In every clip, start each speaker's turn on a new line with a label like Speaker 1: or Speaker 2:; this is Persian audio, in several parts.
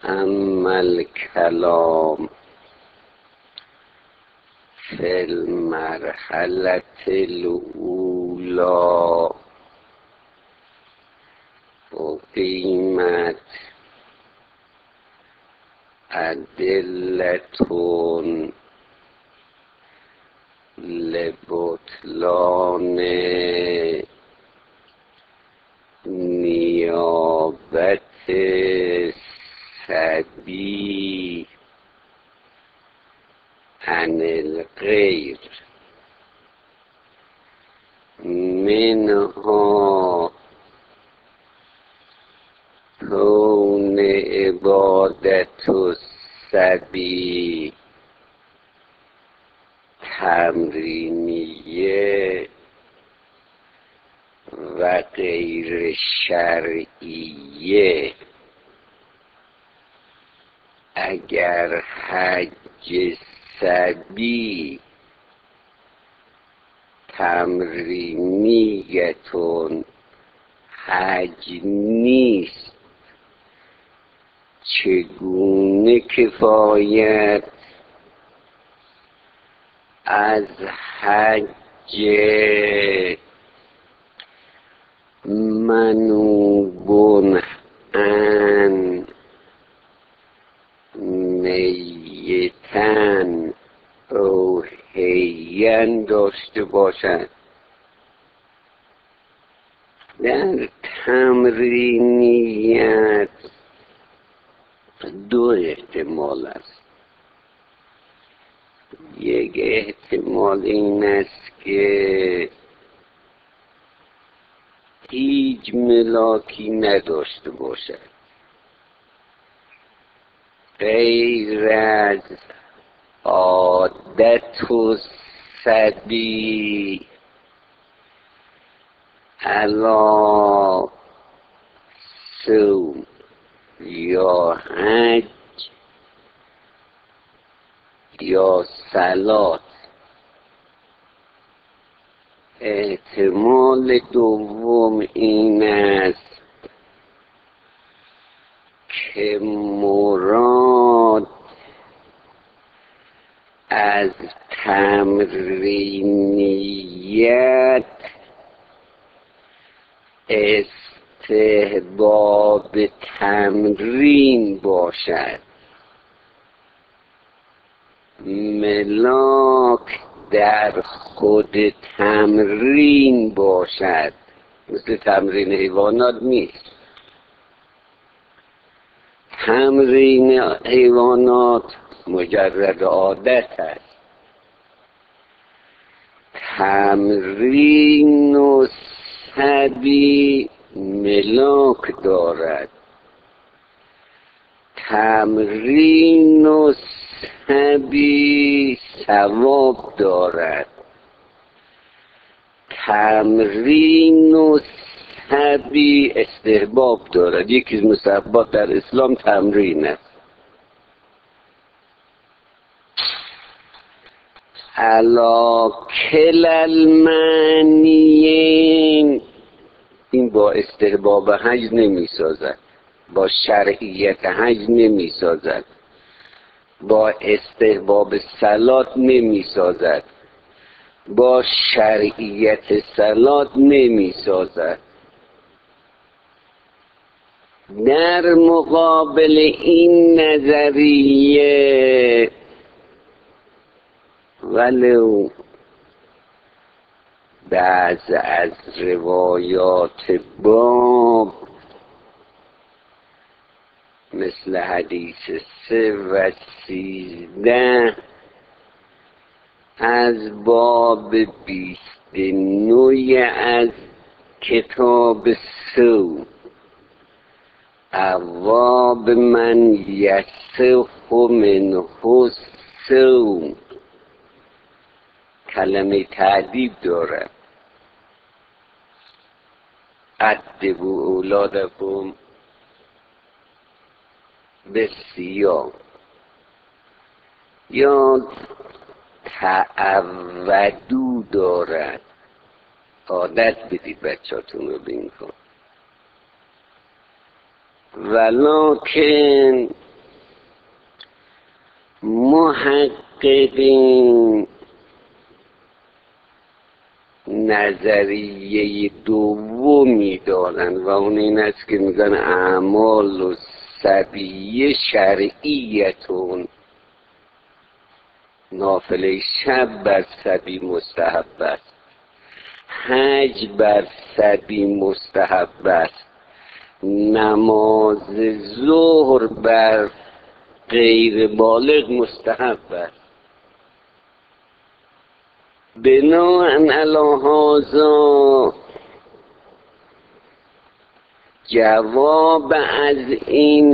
Speaker 1: اما الکلام فی المرحلة الاولی اقیمت ادلة لبطلان نیابت صبی عن الغیر، منها کون عبادت الصبی تمرینیه و غیر شرعیه. اگر حج صبی تمرینیتون حج نیست، چگونه کفایت از حج منوب عن نیتن او حین داشته باشد؟ در تمرینیت دو احتمال است. یک احتمال این است که هیچ ملاکی نداشته باشد غیر از عادت و صبی علا صوم یا حج یا صلات. احتمال دوم این است که مراد از تمرینیت استحباب تمرین باشد، ملاک در خود تمرین باشد. مثل تمرین حیوانات نیست. تمرین حیوانات مجرد عادت است. تمرین و صبی ملاک دارد. تمرین و صبی ثواب دارد. تمرین و صبی استحباب دارد. یکی از مستحبات در اسلام تمرین است. علی کل المعنیین، این با استحباب حج نمی سازد، با شرعیت حج نمی سازد، با استحباب صلات نمی سازد، با شرعیت صلات نمی سازد. در مقابل این نظریه ولو بعض از روایات باب مثل حدیث 3 و 13 از باب 29 از کتاب صوم، ابواب من یصح منه الصوم، کلمه تعدیب دارد. ادبوا اولادکم بالصیام، یا تعودو دارد، عادت بدید بچه‌تون رو به این کار. ولکن محققین نظریه دومی دارن و اون این است که میگن اعمال و سبیه شرعیتون، نافله شب بر سبی مستحب است، حج بر سبی مستحب است، نماز ظهر بر غیر بالغ مستحب است. بناءً علی هذا جواب از این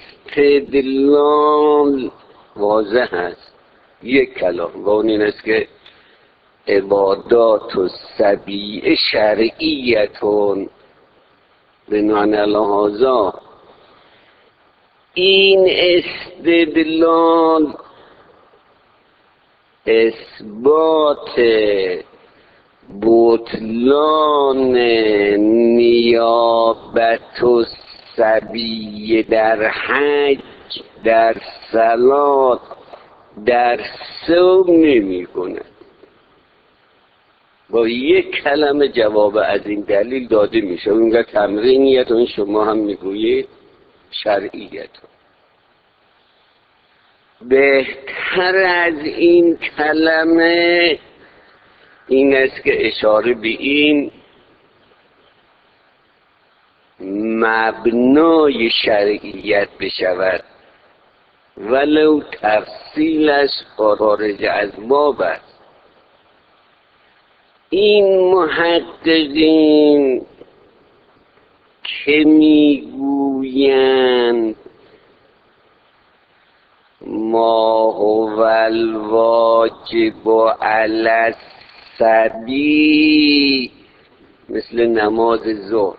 Speaker 1: استدلال واضح است. یک کلام و اون این است که عبادات و سبیع شرعیتون. بناءً علی هذا این استدلال اثبات بطلان نیابت و سبیه در حج، در صلات، در صوم نمی کند. با یک کلمه جواب از این دلیل داده میشه. اونگاه تمرینیت شما هم میگویید شرعیت. بهتر از این کلمه این است که اشاره به این مبنای شرعیت بشود ولو تفصیلش خارج از باب است. این محققین که میگویند ما هو الواجب علی الصبی، مثل نماز ظهر،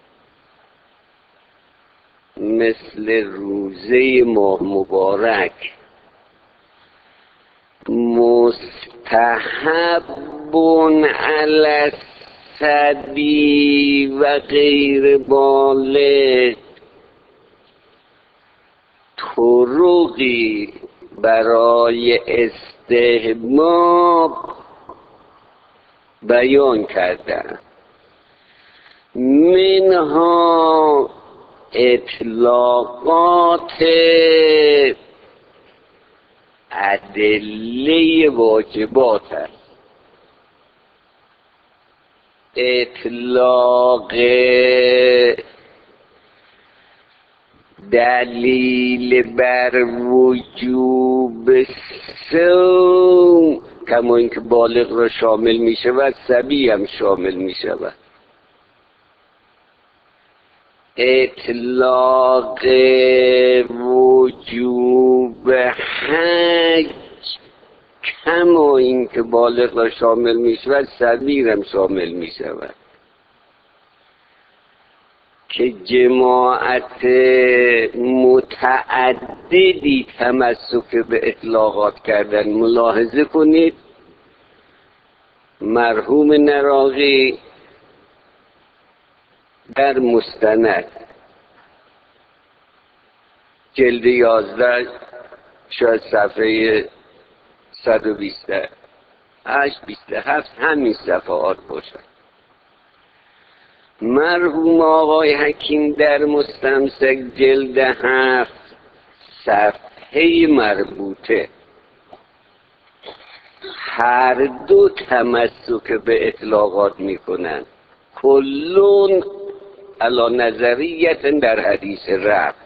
Speaker 1: مثل روزه ماه مبارک، مستحب علی الصبی و غیر بالغ، طرقی برای استحباب بیان کردن. منها اطلاقات ادله واجبات است، اطلاق دلیل بر وجوب صوم کما اینکه بالغ را شامل می شود صبی هم شامل می شود. اطلاق وجوب حج کما اینکه بالغ را شامل می شود صبی هم شامل می شود که جماعت متعددی تمسک به اطلاقات کردن. ملاحظه کنید مرحوم نراقی در مستند جلد 11 شاید صفحه 128 27 همین صفحات باشد، مرحوم آقای حکیم در مستمسک جلد 7 صفحه مربوطه هر دو تمسک به اطلاقات میکنند. کلون علی نظریت در حدیث رفع.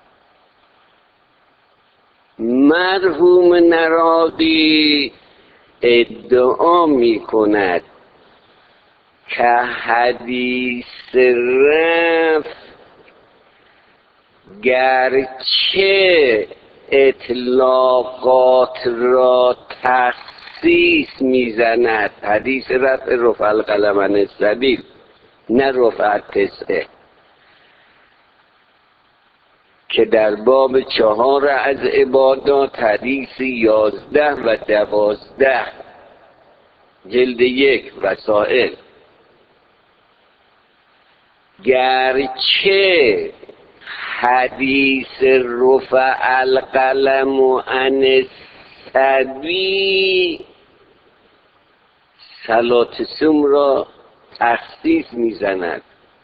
Speaker 1: مرحوم نراقی ادعا میکند که حدیث رفع گرچه اطلاقات را تخصیص میزند، حدیث رفع القلم عن السبیل نه رفع تسعه که در باب 4 از عبادات حدیث 11 و 12 جلد 1 وسائل، گرچه حدیث رفع القلم عن سعدی صلات سوم را تخصیص میزند،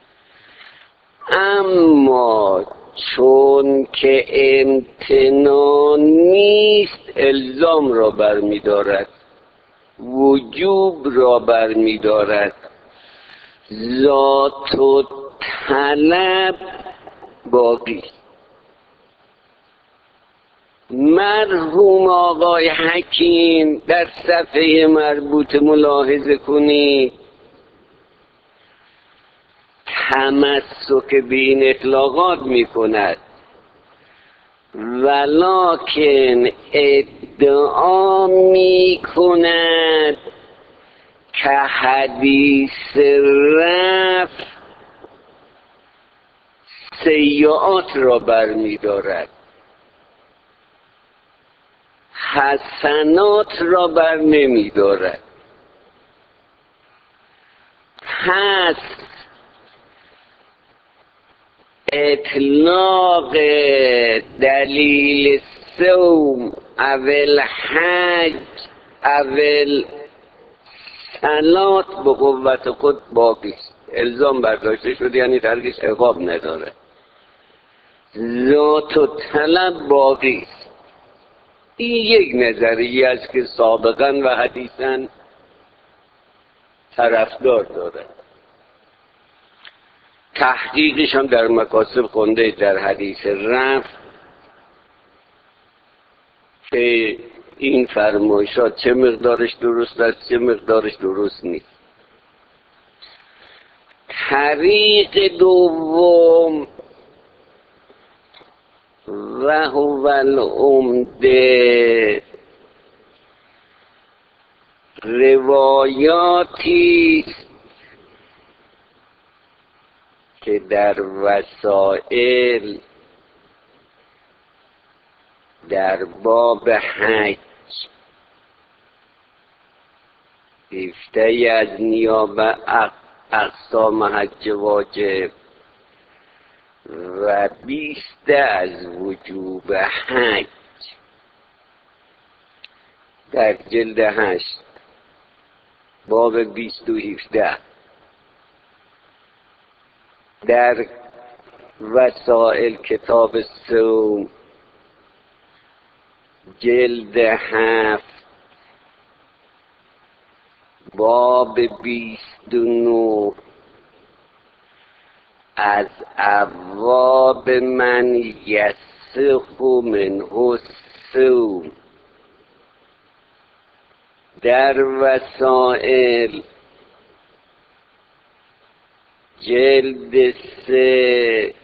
Speaker 1: اما چون که امتناع نیست الزام را برمی‌دارد، وجوب را برمی‌دارد. ذات و طلب باقی. مرحوم آقای حکیم در صفحه مربوط ملاحظه کنید، تمسک به این اطلاقات می کند، ولکن ادعا می کند که حدیث رفع سیئات را برمی دارد، حسنات را بر نمی دارد. پس اطلاق دلیل صوم اول حج اول صلات به قوت خود باقی است. الزام برداشته شده، یعنی ترکش عقاب نداره. ذات و طلب باقی است. این یک نظریه است که سابقا و حدیثا طرفدار داره. تحقیقش هم در مکاسب خونده در حدیث رفع که این فرمایشات چه مقدارش درست است چه مقدارش درست نیست. طریق دوم و هو العمده، روایاتی که در وسائل در باب حج 17 از نیابه اقسام حج واجب و 20 از وجوب حج در جلد 8 باب 20 و 17 در وسائل کتاب صوم جلد 7 باب 29 از ابواب من یصح منه الصوم، در وسائل جلد 3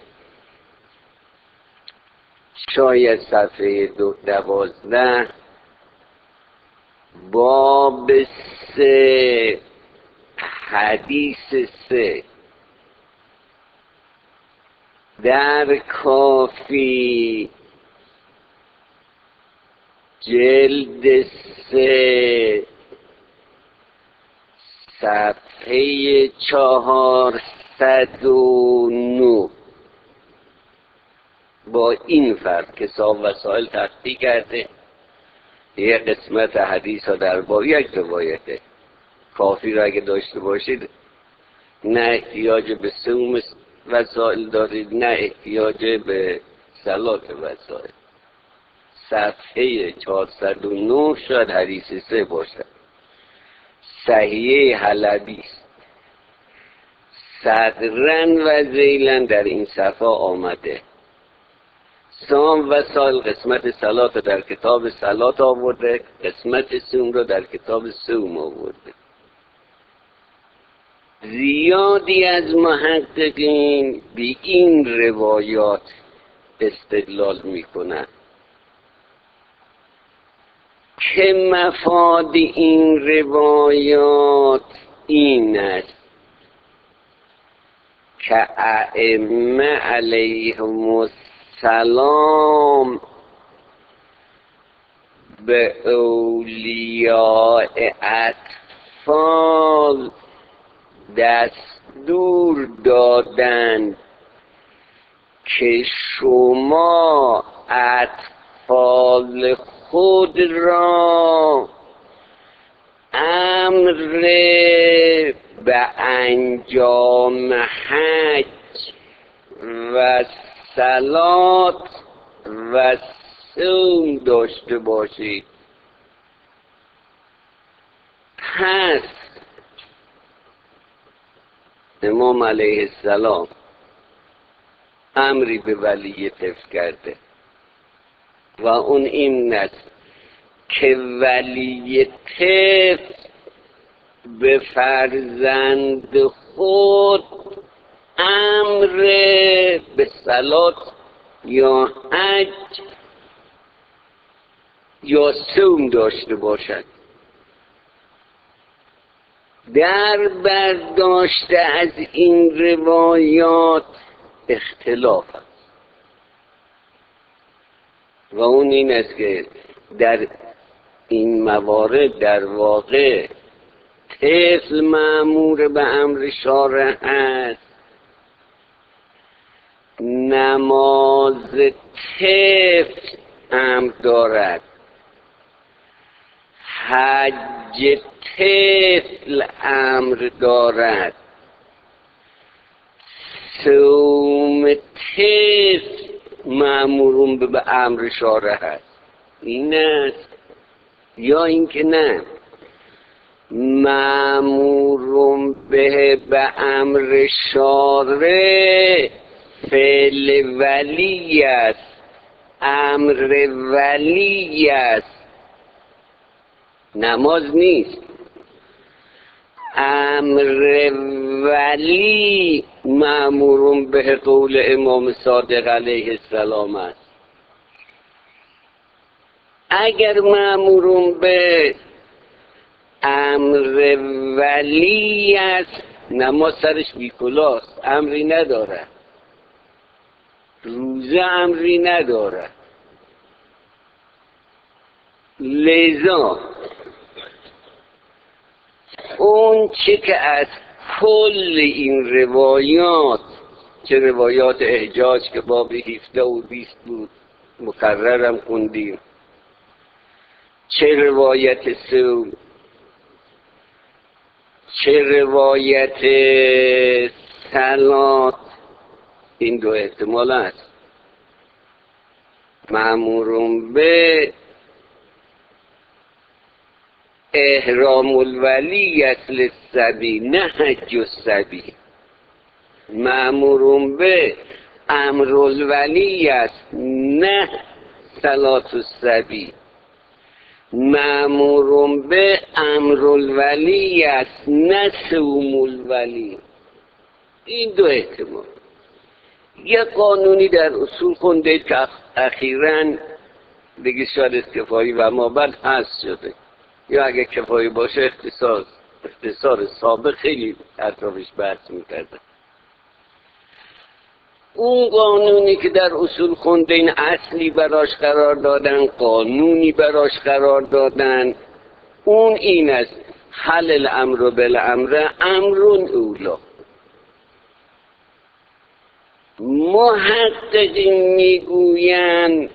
Speaker 1: شاید صفحه 12 باب 3 حدیث 3، در کافی جلد 3 صفحه 409 با این فرق که صاحب وسائل تحقیق کرده یک قسمت حدیث ها در باب یک روایته. کافی را اگه داشته باشید نه احتیاج به صوم وسائل دارید نه احتیاج به صلات وسائل. صفحه 409 شاید حدیث 3 باشد. صحیح حلبی است. صدرن و زیلن در این صفحه آمده. سام و سال قسمت صلات در کتاب صلات آورده، قسمت صوم را در کتاب صوم آورده. زیادی از محققین به این روایات استدلال می کنند که مفاد این روایات این است که ائمه علیهم السلام به اولیاء اطفال دستور دادند که شما اطفال خود را امر به انجام حج و صلات و صوم داشته باشید. پس امام علیه السلام امری به ولی طفل کرده و اون این است که ولی طفل به فرزند خود امر به صلات یا حج یا صوم داشته باشد. در برداشت از این روایات اختلاف است و اون این است که در این موارد در واقع طفل مأمور به امر شارع است، نماز طفل امر دارد، حج طفل امر دارد، صوم طفل مأمورون به امر شارع است. این است یا اینکه نه مأمورون به امر شارع فعل ولی است، امر ولی است، نماز نیست. امر ولی مأمورون به قول امام صادق علیه السلام است. اگر مأمورون به امر ولی است، نماز سرش بیکلاست، امری نداره، روزه امری نداره. لذا اون چه که از کل این روایات، چه روایات احجاج که باب 17 و 20 بود مکررم خوندیم، چه روایت صوم، چه روایت صلات، این دو احتمال است. مأمورون به احرام الولی اصل السبی نه حج السبی، مأمورون به امر الولی است نه صلات السبی، مأمورون به امر الولی است نه صوم الولی. این دو احتمال. یک قانونی در اصول خونده که اخیراً دیگه شاید کفایی و ما بعد هست شده، یا اگه کفایی باشه اختصار سابق خیلی اطرافش بحث میکرده. اون قانونی که در اصول خونده این اصلی براش قرار دادن، قانونی براش قرار دادن، اون این است حل الامر بالامر امرون اولا. محققین میگویند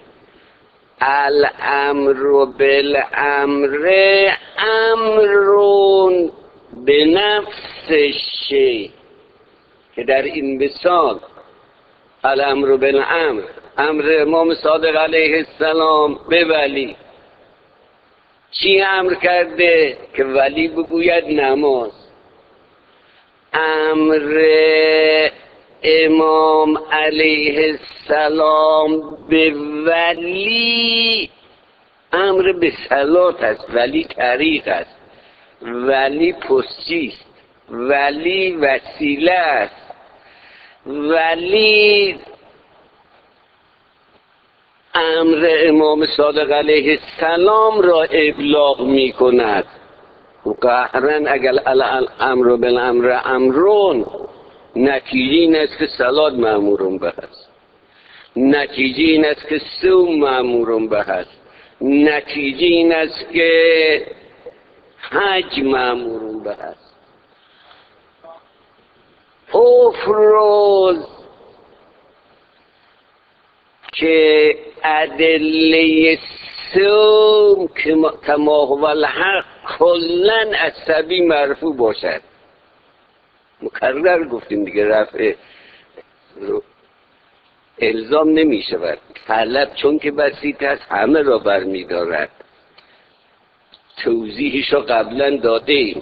Speaker 1: الامر بالامر امرون به نفس شیء، که در این مثال الامر بالامر امر امام صادق علیه السلام به ولی چی امر کرده؟ که ولی بگوید نماز. امر امام علیه السلام به ولی امر به صلات است، ولی طریق است، ولی پستی است، ولی وسیله است، ولی امر امام صادق علیه السلام را ابلاغ می کند. قهرن اگر الامر بالامر امرون، نتیجه این است که صلات مأمورون به است، نتیجه این است که صوم مأمورون به است، نتیجه این است که حج مأمورون به است. افروز که ادله سوم کما هو الحق کلن از سبی مرفوع باشد. مکرر گفتیم دیگه، رفع الزام نمی شود. طلب چون که بسیط است همه را برمی دارد. توضیحش را قبلا داده ایم.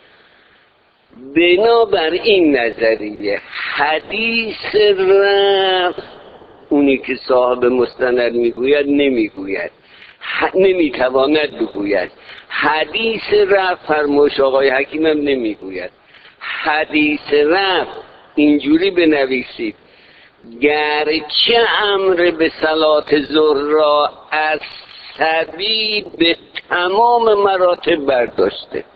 Speaker 1: بنابر این نظریه حدیث رفع اونی که صاحب مستند میگوید نمیگوید، نمیتواند بگوید. حدیث رفع فرمایش آقای حکیم هم نمیگوید. حدیث رفع اینجوری بنویسید: گرچه امر به صلات ظهر را از صبی به تمام مراتب برداشته.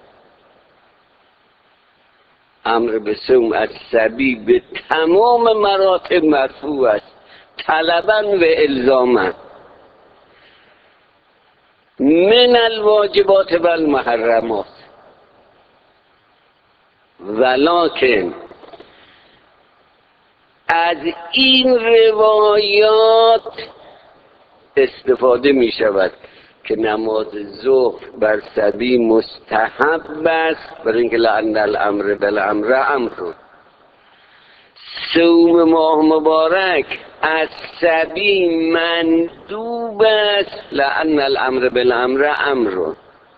Speaker 1: امر به صوم از صبی به تمام مراتب مرفوع است، طلباً و الزاماً، من الواجبات و المحرمات. ولکن از این روایات استفاده می شود که نماز ظهر بر صبی مستحب است، برای اینکه لأن الامر بالامر امر. صوم ماه مبارک از صبی مندوب است، لأن الامر بالامر امر.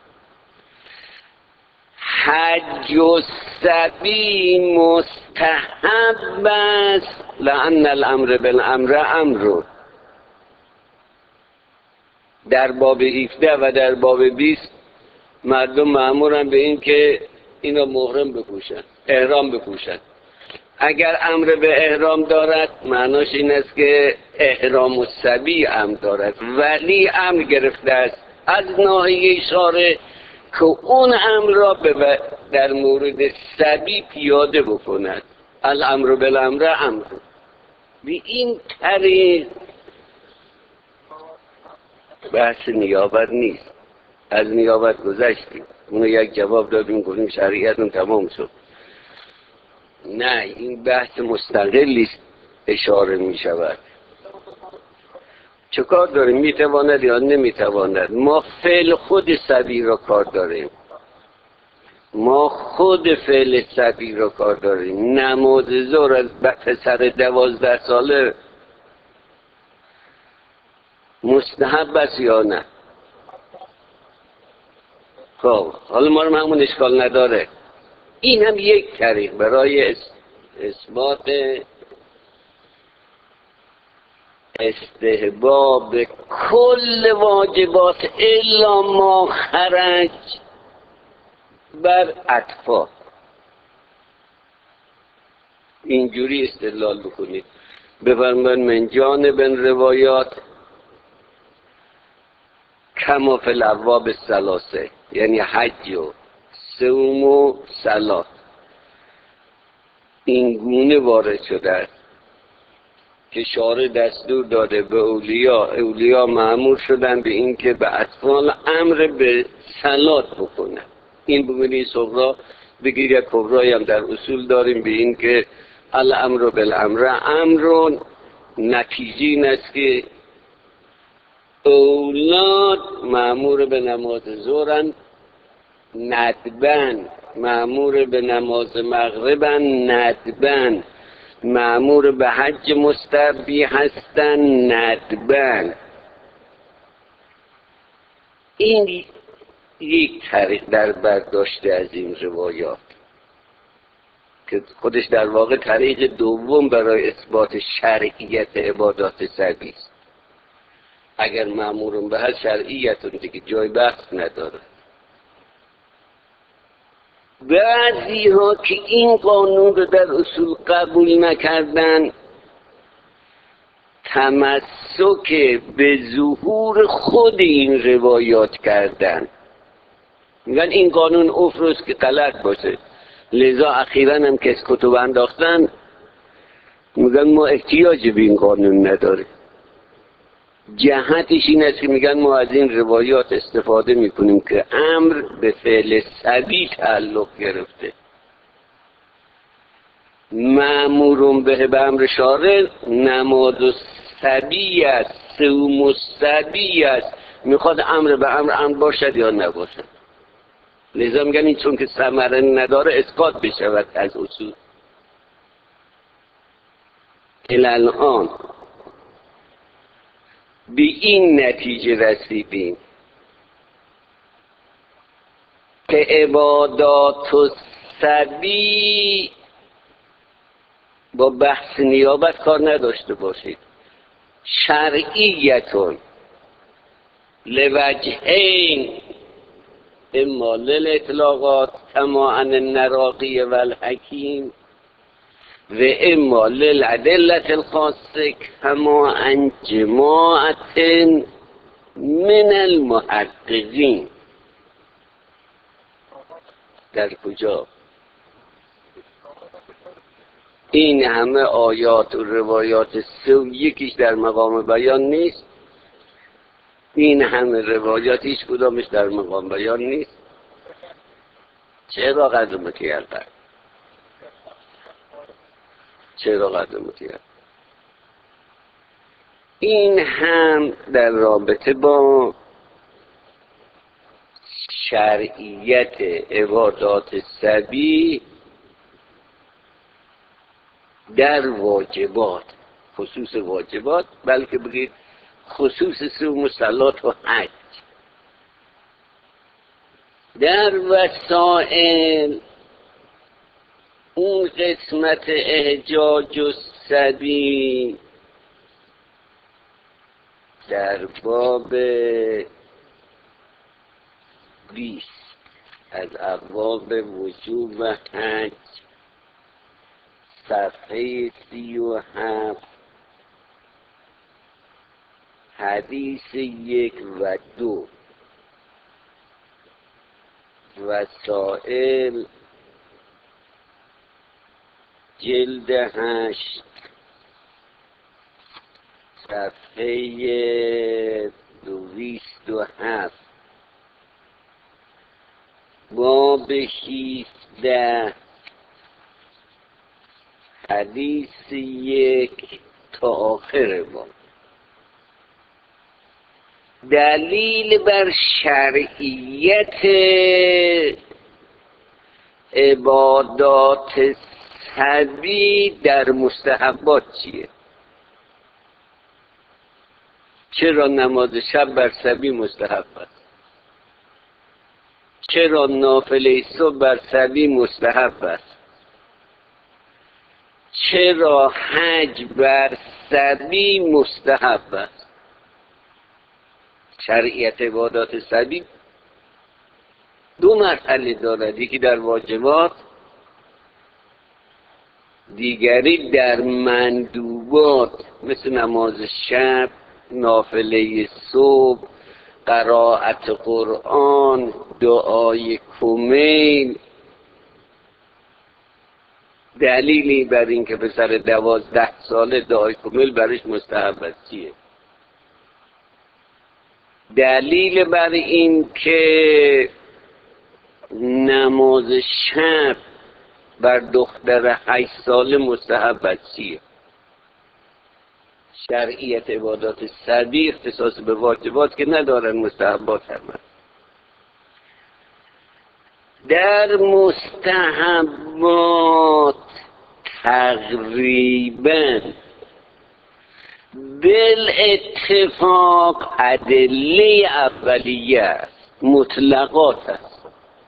Speaker 1: حج الصبی مستحب است، لأن الامر بالامر امر. در باب 17 و در باب 20 مردم مأمورن به این که اینا محرم بپوشن، احرام بپوشن. اگر امر به احرام دارد معناش این است که احرام الصبی امر دارد، ولی امر گرفته است از ناحیه شارع که اون امر را در مورد صبی پیاده بکند. الامر بالامر امر. به این طریق بحث نیابت نیست. از نیابت گذشتیم، اونو یک جواب دادیم گفتیم شریعتون تمام شد. نه، این بحث مستقلی اشاره می شود. چه کار داریم؟ می تواند یا نمی تواند؟ ما فعل خود صبی را کار داریم. ما خود فعل صبی را کار داریم. نماز ظهر از پسر 12 ساله مستحب است یا نه؟ خب حالا ما رو همون اشکال نداره. این هم یک طریق برای اثبات استحباب کل واجبات الا ما خرج بر اطفال. اینجوری استدلال بکنید، بفرمایید من جانب روایات کما فی الابواب الثلاثه، یعنی حج و صوم و صلات این گونه وارد شده است که شارع دستور داده به اولیا مأمور شدن به این که به اطفال امر به صلات بکنن. این بگونی صغرا بگیر، یک کبرایی هم در اصول داریم به این که الامر بالامر امر. نتیجه این است که اولاد مأمور به نماز ظهرن ندبن، مأمور به نماز مغربن ندبن، مأمور به حج مستحبی هستن ندبن. این یک طریق در برداشته از این روایات که خودش در واقع طریق دوم برای اثبات شرعیت عبادات صبی است. اگر مأمورون به هر شرعیتون دیگه جای بحث نداره. بعضی ها که این قانون رو در اصول قبول نکردن تمسک به ظهور خود این روایات کردن، میگن این قانون افروز که غلط باشه. لذا اخیراً هم که کتب انداختن میگن ما احتیاج به این قانون نداره. جهتش این است که میگن ما از این روایات استفاده میکنیم که امر به فعل صبی تعلق گرفته. مأمورون به امر شارع نماز و سبی است، سو مستبی است، میخواد امر به امر باشد یا نباشد. لذا میگن این چون که ثمره نداره اسقاط بشود از اصول. الان به این نتیجه رسیدیم که عبادات و سبی با بحث نیابت کار نداشته باشید. شرعیتون لوجهین، اما للاطلاقات کما ان النراقی و الحکیم و اما للعدلت الخاصه کما ان جماعت من المحققین. در کجا؟ این همه آیات و روایات سو یکیش در مقام بیان نیست، این همه روایات هیچ کدامش در مقام بیان نیست. چرا قدم کردن؟ چرا قدم کردن؟ این هم در رابطه با شرعیت عبادات سبی در واجبات، خصوص واجبات، بلکه بگید خصوص صوم و صلات و حج. در وسائل اون قسمت احجاج و سبی در باب 20 از ابواب وجوب و حج صفحه 37 حدیث 1 و 2 وسائل جلد 8 صفحه 207 باب 17 حدیث 1 تا آخر باب. دلیل بر شرعیت عبادات سبی در مستحبات چیه؟ چرا نماز شب بر سبی مستحب است؟ چرا نافله صبح بر سبی مستحب است؟ چرا حج بر سبی مستحب است؟ شرعیت عبادات سبی دو مرحله دارد، یکی در واجبات، دیگری در مندوبات مثل نماز شب، نافله صبح، قرائت قرآن، دعای کمیل. دلیلی بر این که پسر 12 ساله دعای کمیل برش مستحب است چیه؟ دلیل بر این که نماز شب بر دختر 8 ساله مستحب است چیه؟ شرعیت عبادات سبی اختصاص به واجبات که ندارن، مستحبات هم هست. در مستحبات تقریبا بالاتفاق ادله اولیه است، مطلقات است.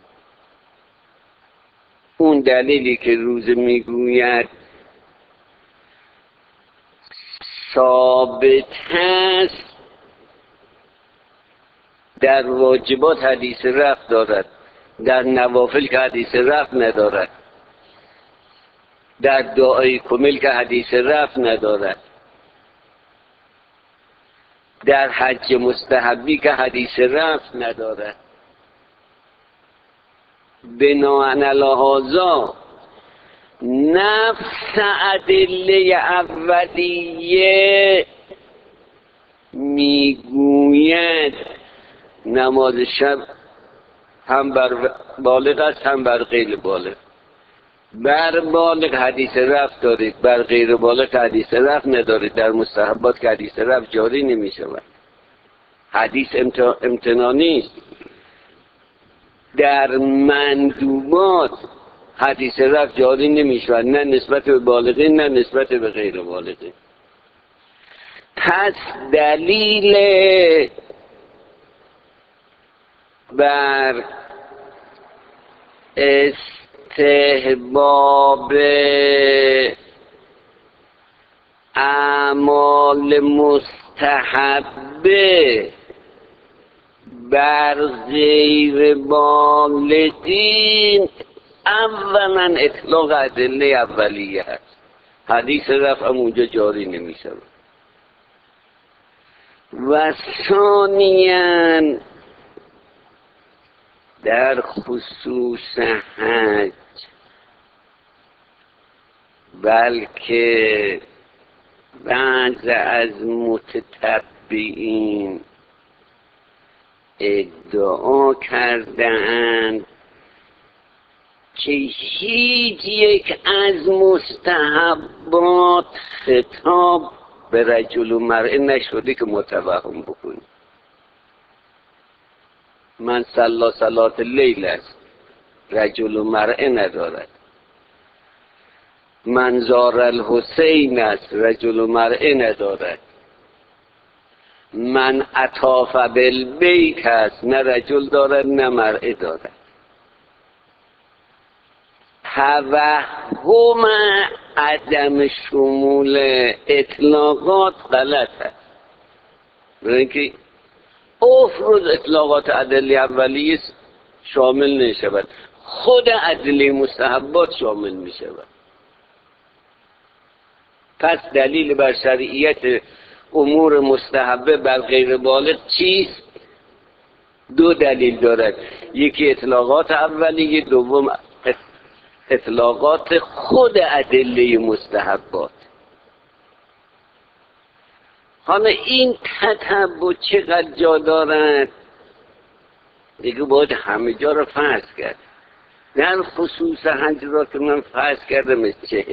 Speaker 1: اون دلیلی که روزه میگوید ثابت هست در واجبات حدیث رفع دارد، در نوافل که حدیث رفع ندارد، در دعای کمیل که حدیث رفع ندارد، در حج مستحبی که حدیث رفع ندارد. بناءً علی هذا نفس ادله اولیه میگوید نماز شب هم بر بالغ است هم بر غیر بالغ. بر بالغ حدیث رفع دارید، بر غیر بالغ حدیث رفع ندارید. در مستحبات که حدیث رفع جاری نمی شود. حدیث امتنانی است. در مندوبات حدیث رفع جاری نمی شود، نه نسبت به بالغین نه نسبت به غیر بالغین. پس دلیل بر استحباب اعمال مستحبه بر غیر بالغین اولا اطلاق ادله اولیه هست. حدیث رفع هم اونجا جاری نمی شود. و ثانیاً در خصوص حج، بلکه بعض از متتبعین ادعا کردند که هیچ یک از مستحبات خطاب به رجل و مرأه نشده که متوهم بکنیم. من صلا صلات لیل است، رجل و مرأه ندارد. من زار الحسین است، رجل و مرأه ندارد. من اطاف بالبیت است، نه رجل دارد نه مرأه دارد. توهم عدم شمول اطلاقات غلط است. برای اینکه افرض اطلاقات ادله اولیه شامل نشود، خود ادله مستحبات شامل می شود. پس دلیل بر شرعیت امور مستحبه بر غیر بالغ چیست؟ دو دلیل دارد. یکی اطلاقات اولیه، دوم اطلاقات خود ادله مستحبات. حالا این تتبع چقدر جا دارد دیگه باید همه جا رو فرض کرد. در خصوص حج را که من فرض کردم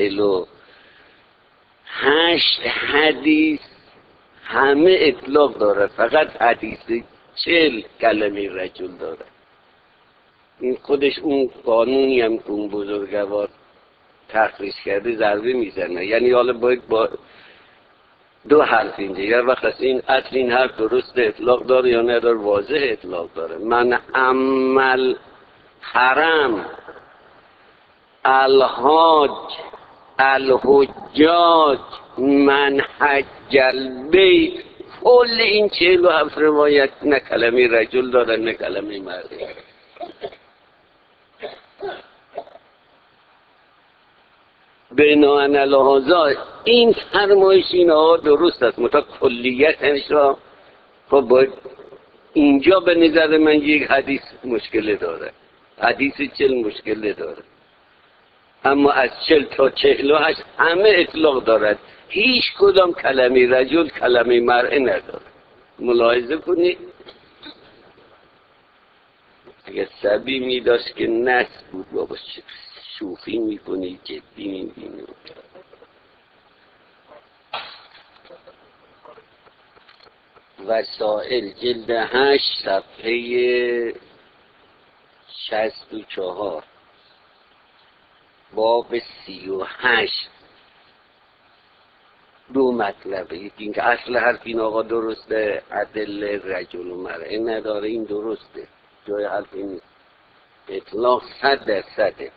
Speaker 1: 48 حدیث همه اطلاق دارد، فقط حدیث 40 کلمه رجل دارد. این خودش اون قانونی هم که اون بزرگوار تخریج کرده ضربه میزنه. یعنی حالا باید با دو حرف اینجا، یا وقت از این اصل این حرف درست اطلاق داره یا نداره، واضح اطلاق داره. من عمل حرم الحاج الحجاج من حج البیت، کل این 47 روایت نه کلمه رجل داره نه کلمه مرده. بناهن لحاظا این فرمایش اینها درست است، متا کلیتش را خب باید اینجا به نظر من یک حدیث مشکل داره، حدیث 40 مشکل داره، اما از 40 تا 48 همه اطلاق دارد، هیچ کدام کلمه رجل کلمه مرأه نداره. ملاحظه کنید. اگر سبی می داشت که نس بود بابا شوخی می کنی جدی می بینی. وسائل جلد 8 صفحه 64 باب 38 دو مطلبه. یکی اینکه اصل حرف این آقا درسته، ادله رجل و مرأه نداره، این درسته، جای حرف این اطلاق 100%.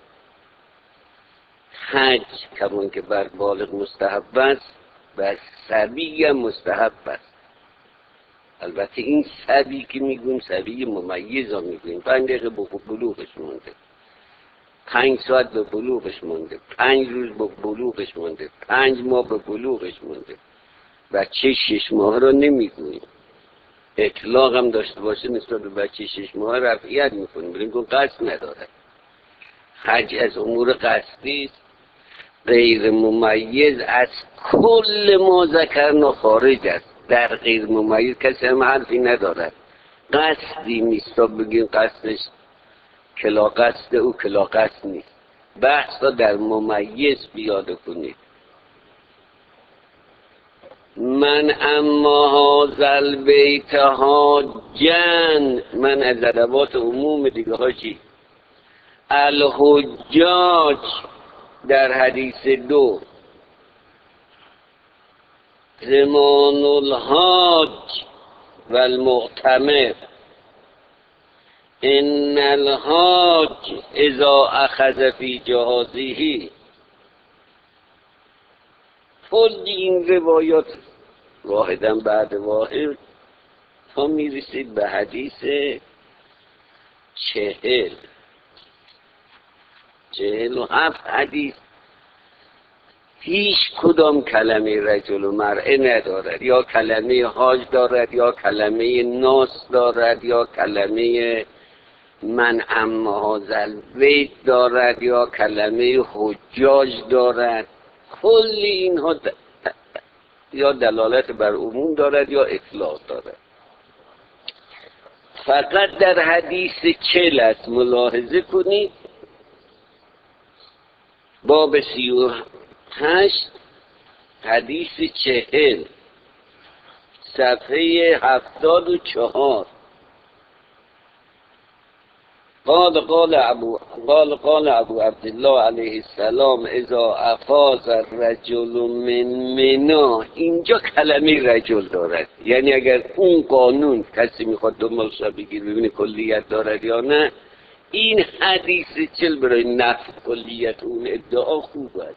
Speaker 1: حج کمون که بر بالغ مستحب است، بر صبی هم مستحب است. البته این صبی که میگویم صبی ممیز ها میگویم، 5 دقیقه به بلوغش مونده، 5 ساعت به بلوغش مونده، 5 روز به بلوغش مونده، 5 ماه به بلوغش مونده. بچه 6 ماه را نمیگویم. اطلاق هم داشته باشه نسبت به بچه 6 ماه رفعیت میکنیم، بریم کن قصد نداره. حج از امور قصدی است، غیر ممیز از کل ما ذکرنا خارج است. در غیر ممیز کسی هم حرفی ندارد. قصدی نیست تا بگیم قصدش کلا قصد او کلا قصد نیست. بحث را در ممیز پیاده کنید. من اما هازل بیت حاجن، من از ادوات عموم دیگه هاشی. الحجاج در حدیث 2، زمان الحاج و المعتمر. ان الحاج اذا اخذ فی جهازه. کل این روایات واحداً بعد واحد تا میرسید به حدیث 47 حدیث. هیچ کدام کلمه رجل و مرأه ندارد، یا کلمه حاج دارد، یا کلمه ناس دارد، یا کلمه من اما هذا البیت دارد، یا کلمه حجاج دارد. کل اینها یا دلالت بر عموم دارد یا اطلاق دارد. فقط در حدیث 40 است. ملاحظه کنید باب 38 حدیث 40 صفحه 74. قال ابو عبدالله علیه السلام اذا افاض الرجل من منا. اینجا کلمه رجل دارد، یعنی اگر اون قانون کسی میخواد دنبال شو بگیر ببینه کلیت دارد یا نه، این حدیث 40 برای نفی کلیت اون ادعا خوب است.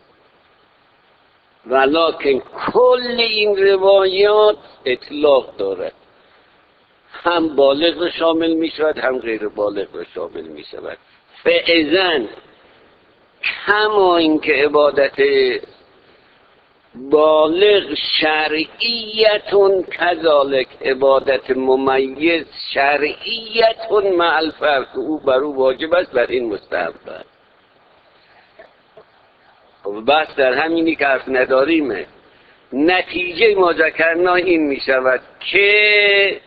Speaker 1: ولکن کل این روایات اطلاق دارد، هم بالغ را شامل می شود هم غیر بالغ را شامل می شود. فاذن کما اینکه عبادت بالغ شرعیتون کذالک عبادت ممیز شرعیتون مع الفرق، او بر او واجب است، بر این مستحب است. بس در همینی که حرف نداریمه. نتیجه ما ذکرنا این می شود که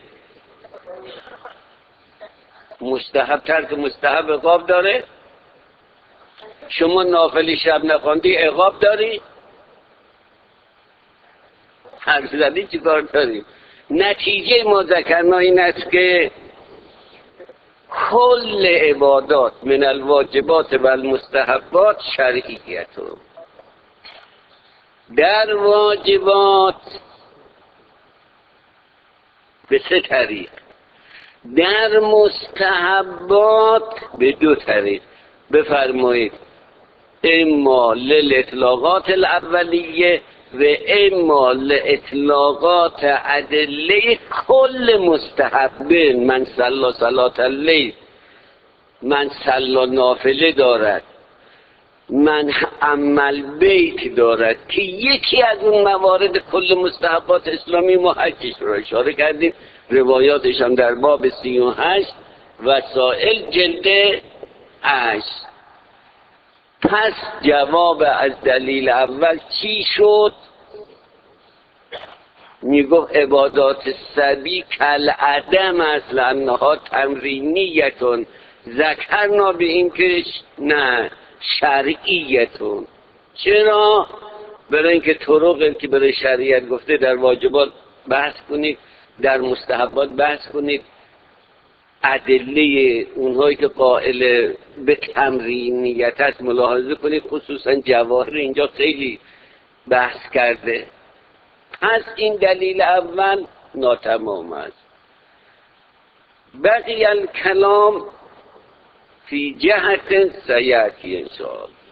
Speaker 1: مستحب ترک مستحب عقاب داره. شما نافلی شب نخواندی عقاب داری؟ حرف زدی چی کار داریم؟ نتیجه ما ذکرنا این است که کل عبادات من الواجبات و المستحبات شرعیت. در واجبات به 3 طریق، در مستحبات به 2 طریق. بفرمایید اما للاطلاقات الاولیه و اما لاطلاقات ادله کل مستحب. من صلی صلات اللیل، من صلی نافله دارد، من عمل بیت دارد که یکی از اون موارد کل مستحبات اسلامی ما حجش رو اشاره کردیم. روایاتش هم در باب 38 وسائل جلد 8. پس جواب از دلیل اول چی شد؟ میگفت عبادات سبی کل عدم است لانها تمرینیتون. ذکرنا به این که نه شرعیتون. چرا؟ برای اینکه طرق که برای شریعت گفته در واجبات بحث کنید، در مستحبات بحث کنید، ادله اونهایی که قائل به تمرینیت است ملاحظه کنید. خصوصا جواهر اینجا خیلی بحث کرده. پس این دلیل اول ناتمام است. بقی الکلام فی جهت سیاتی انشاءالله.